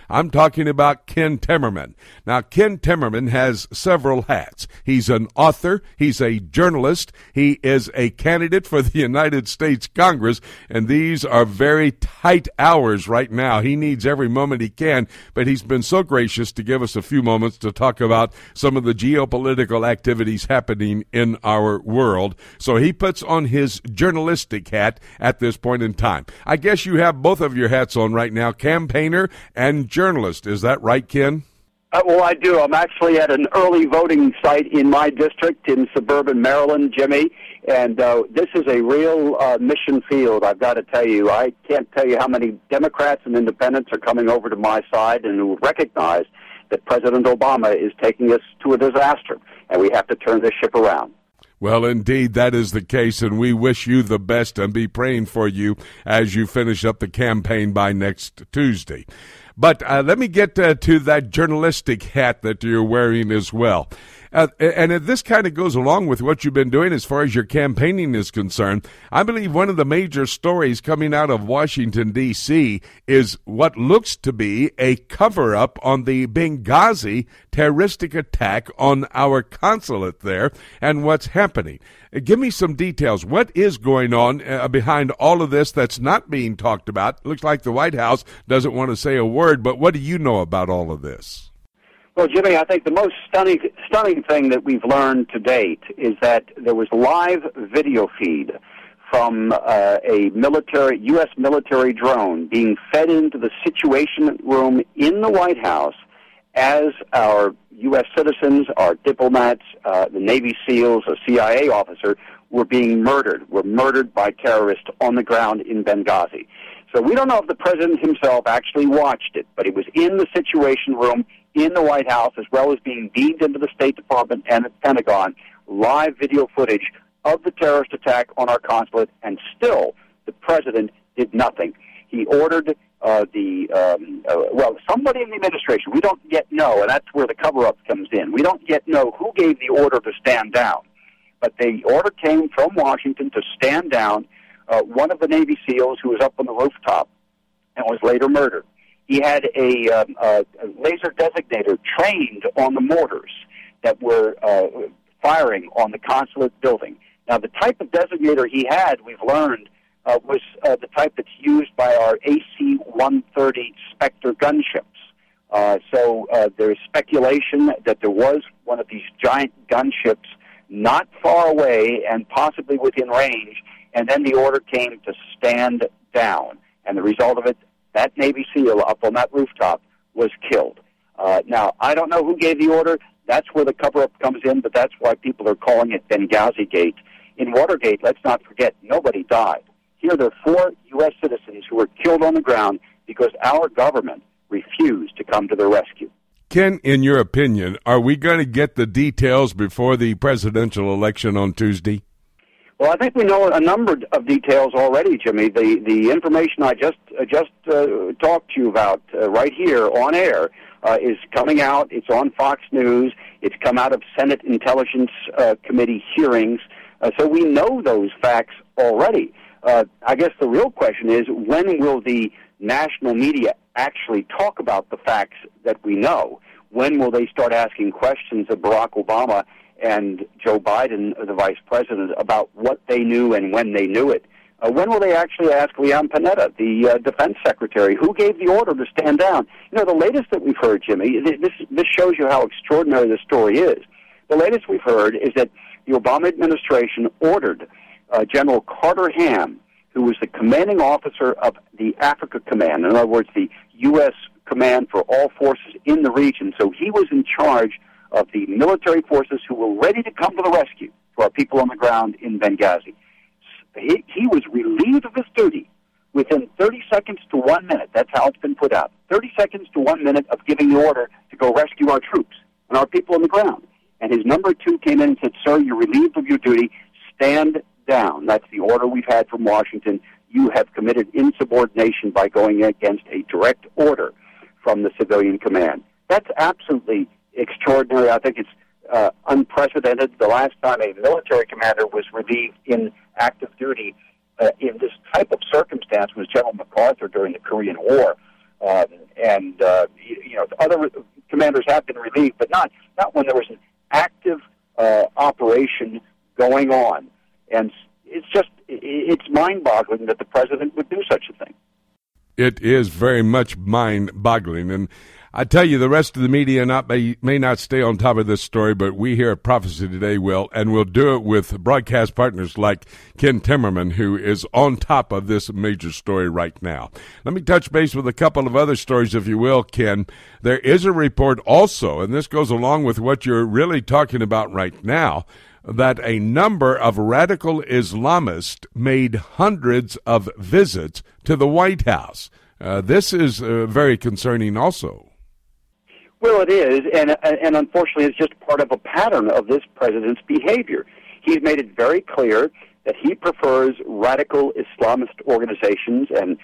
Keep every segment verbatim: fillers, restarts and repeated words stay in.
I'm talking about Ken Timmerman. Now, Ken Timmerman has several hats. He's an author. He's a journalist. He is a candidate for the United States Congress, and these are very tight hours right now. He needs every moment he can, but he's been so gracious to give us a few moments to talk about some of the geopolitical activities happening in our world. So he puts on his journalistic hat at this point in time. I guess you have both of your hats on right now, campaigner and journalist. Is that right, Ken? Uh, well, I do. I'm actually at an early voting site in my district in suburban Maryland, Jimmy, and uh, this is a real uh, mission field, I've got to tell you. I can't tell you how many Democrats and independents are coming over to my side and who recognize that President Obama is taking us to a disaster, and we have to turn this ship around. Well, indeed, that is the case, and we wish you the best and be praying for you as you finish up the campaign by next Tuesday. But uh, let me get uh, to that journalistic hat that you're wearing as well. Uh, and this kind of goes along with what you've been doing as far as your campaigning is concerned. I believe one of the major stories coming out of Washington, D C is what looks to be a cover-up on the Benghazi terroristic attack on our consulate there and what's happening. Uh, give me some details. What is going on uh, behind all of this that's not being talked about? Looks like the White House doesn't want to say a word, but what do you know about all of this? Well, Jimmy, I think the most stunning stunning thing that we've learned to date is that there was live video feed from uh, a military U S military drone being fed into the Situation Room in the White House as our U S citizens, our diplomats, uh, the Navy SEALs, a C I A officer were being murdered, were murdered by terrorists on the ground in Benghazi. So we don't know if the president himself actually watched it, but he was in the Situation Room in the White House, as well as being beamed into the State Department and the Pentagon, live video footage of the terrorist attack on our consulate, and still the president did nothing. He ordered uh, the, um, uh, well, somebody in the administration, we don't yet know, and that's where the cover-up comes in. We don't yet know who gave the order to stand down, but the order came from Washington to stand down uh, one of the Navy SEALs who was up on the rooftop and was later murdered. He had a, um, a laser designator trained on the mortars that were uh, firing on the consulate building. Now, the type of designator he had, we've learned, uh, was uh, the type that's used by our A C one thirty Spectre gunships. Uh, so uh, there's speculation that there was one of these giant gunships not far away and possibly within range, and then the order came to stand down. And the result of it, that Navy SEAL up on that rooftop was killed. Uh, now, I don't know who gave the order. That's where the cover-up comes in, but that's why people are calling it Benghazi Gate. In Watergate, let's not forget, nobody died. Here there are four U S citizens who were killed on the ground because our government refused to come to their rescue. Ken, in your opinion, are we going to get the details before the presidential election on Tuesday? Well, I think we know a number of details already, Jimmy. The the information I just uh, just uh, talked to you about uh, right here on air uh, is coming out. It's on Fox News. It's come out of Senate Intelligence uh, Committee hearings. Uh, so we know those facts already. Uh, I guess the real question is, when will the national media actually talk about the facts that we know? When will they start asking questions of Barack Obama and Joe Biden, the vice president, about what they knew and when they knew it? Uh, when will they actually ask Leon Panetta, the uh, defense secretary, who gave the order to stand down? You know, the latest that we've heard, Jimmy, this, this shows you how extraordinary this story is. The latest we've heard is that the Obama administration ordered uh, General Carter Ham, who was the commanding officer of the Africa Command, in other words, the U S command for all forces in the region. So he was in charge of the military forces who were ready to come to the rescue for our people on the ground in Benghazi. He, he was relieved of his duty within thirty seconds to one minute. That's how it's been put out. thirty seconds to one minute of giving the order to go rescue our troops and our people on the ground. And his number two came in and said, "Sir, you're relieved of your duty. Stand down." That's the order we've had from Washington. You have committed insubordination by going against a direct order from the civilian command. That's absolutely extraordinary. I think it's uh, unprecedented. The last time a military commander was relieved in active duty uh, in this type of circumstance was General MacArthur during the Korean War. Um, and, uh, you, you know, other commanders have been relieved, but not, not when there was an active uh, operation going on. And it's just, it's mind-boggling that the president would do such a thing. It is very much mind-boggling. And I tell you, the rest of the media not may, may not stay on top of this story, but we here at Prophecy Today will, and we'll do it with broadcast partners like Ken Timmerman, who is on top of this major story right now. Let me touch base with a couple of other stories, if you will, Ken. There is a report also, and this goes along with what you're really talking about right now, that a number of radical Islamists made hundreds of visits to the White House. Uh, this is uh, very concerning also. Well, it is, and and unfortunately it's just part of a pattern of this president's behavior. He's made it very clear that he prefers radical Islamist organizations and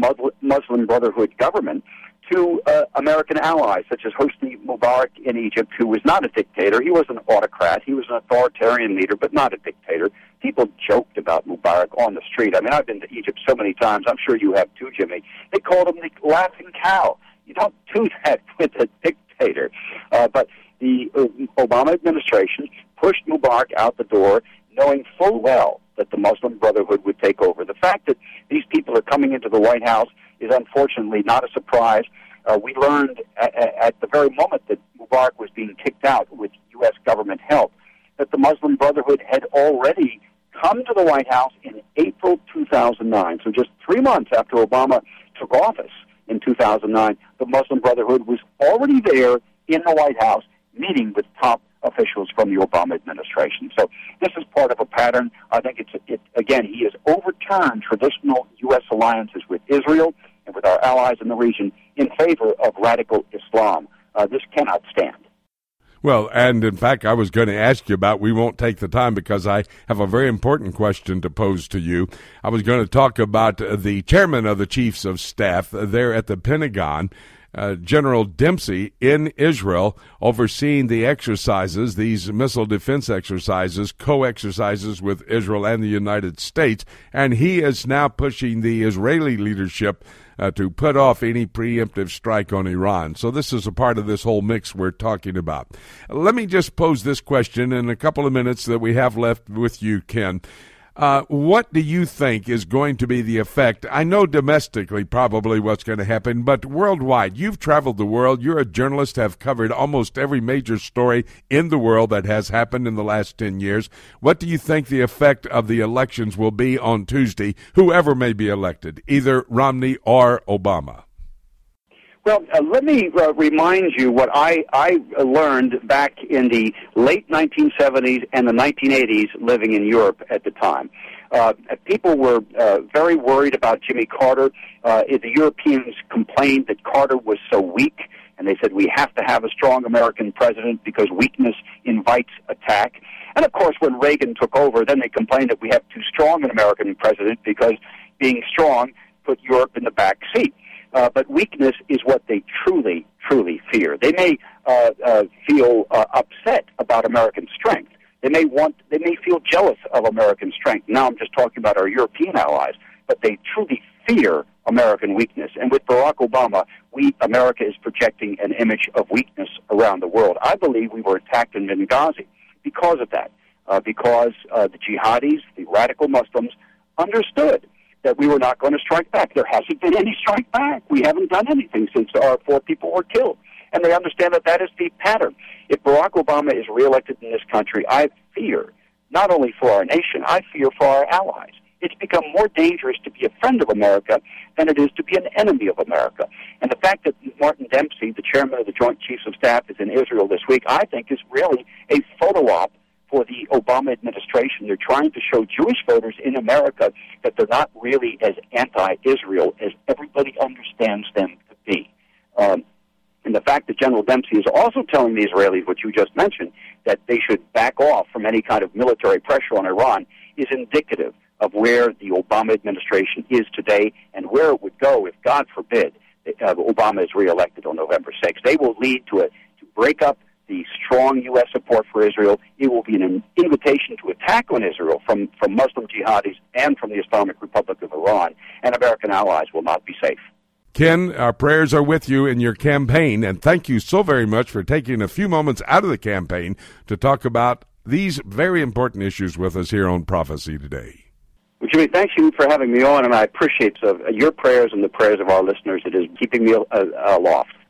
Muslim Brotherhood government to uh, American allies, such as Hosni Mubarak in Egypt, who was not a dictator. He was an autocrat. He was an authoritarian leader, but not a dictator. People joked about Mubarak on the street. I mean, I've been to Egypt so many times. I'm sure you have too, Jimmy. They called him the laughing cow. You don't do that with a dictator. Uh, but the uh, Obama administration pushed Mubarak out the door, knowing full well that the Muslim Brotherhood would take over. The fact that these people are coming into the White House is unfortunately not a surprise. Uh, we learned at, at the very moment that Mubarak was being kicked out with U S government help that the Muslim Brotherhood had already come to the White House in April two thousand nine. So just three months after Obama took office in two thousand nine, the Muslim Brotherhood was already there in the White House meeting with top officials from the Obama administration. So this is part of a pattern. I think it's, it, again, he has overturned traditional U S alliances with Israel and with our allies in the region in favor of radical Islam. Uh, this cannot stand. Well, and in fact, I was going to ask you about, we won't take the time because I have a very important question to pose to you. I was going to talk about the chairman of the Chiefs of Staff there at the Pentagon, Uh, General Dempsey in Israel, overseeing the exercises, these missile defense exercises, co-exercises with Israel and the United States, and he is now pushing the Israeli leadership uh, to put off any preemptive strike on Iran. So this is a part of this whole mix we're talking about. Let me just pose this question in a couple of minutes that we have left with you, Ken. Uh, what do you think is going to be the effect? I know domestically probably what's going to happen, but worldwide. You've traveled the world. You're a journalist, have covered almost every major story in the world that has happened in the last ten years. What do you think the effect of the elections will be on Tuesday, whoever may be elected, either Romney or Obama? Well, uh, let me uh, remind you what I, I learned back in the late nineteen seventies and the nineteen eighties living in Europe at the time. Uh, people were uh, very worried about Jimmy Carter. Uh, the Europeans complained that Carter was so weak, and they said we have to have a strong American president because weakness invites attack. And, of course, when Reagan took over, then they complained that we have too strong an American president because being strong put Europe in the back seat. Uh, but weakness is what they truly, truly fear. They may uh, uh, feel uh, upset about American strength. They may want, they may feel jealous of American strength. Now I'm just talking about our European allies, but they truly fear American weakness. And with Barack Obama, we, America, is projecting an image of weakness around the world. I believe we were attacked in Benghazi because of that, uh, because uh, the jihadis, the radical Muslims, understood that we were not going to strike back. There hasn't been any strike back. We haven't done anything since our four people were killed. And they understand that that is the pattern. If Barack Obama is reelected in this country, I fear, not only for our nation, I fear for our allies. It's become more dangerous to be a friend of America than it is to be an enemy of America. And the fact that Martin Dempsey, the chairman of the Joint Chiefs of Staff, is in Israel this week, I think is really a photo op for the Obama administration. They're trying to show Jewish voters in America that they're not really as anti-Israel as everybody understands them to be. Um, and the fact that General Dempsey is also telling the Israelis, what you just mentioned, that they should back off from any kind of military pressure on Iran is indicative of where the Obama administration is today and where it would go if, God forbid, uh, Obama is reelected on November sixth. They will lead to a to break up the strong U S support for Israel. It will be an invitation to attack on Israel from, from Muslim jihadis and from the Islamic Republic of Iran, and American allies will not be safe. Ken, our prayers are with you in your campaign, and thank you so very much for taking a few moments out of the campaign to talk about these very important issues with us here on Prophecy Today. Well, Jimmy, thank you for having me on, and I appreciate uh, your prayers and the prayers of our listeners. It is keeping me uh, aloft.